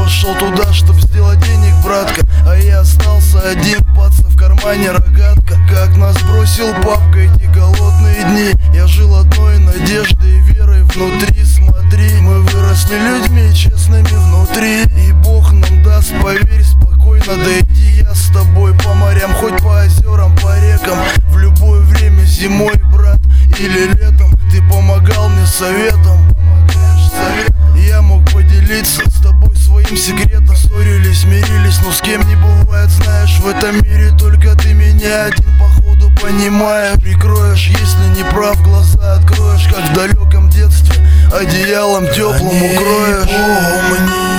пошел туда, чтоб сделать денег, братка. А я остался один, паца в кармане рогатка. Как нас бросил папка эти голодные дни. Я жил одной надеждой и верой внутри. Смотри, мы выросли людьми честными внутри. И Бог нам даст, поверь, спокойно дойти. Я с тобой по морям, хоть по озерам, по рекам. В любое время, зимой, брат, или летом. Ты помогал мне советом. Я мог поделиться с тобой своим секретом. Ссорились, мирились, но с кем не бывает. Знаешь, в этом мире только ты меня один походу понимаешь. Прикроешь, если не прав, глаза откроешь. Как в далеком детстве одеялом теплым укроешь. Помни,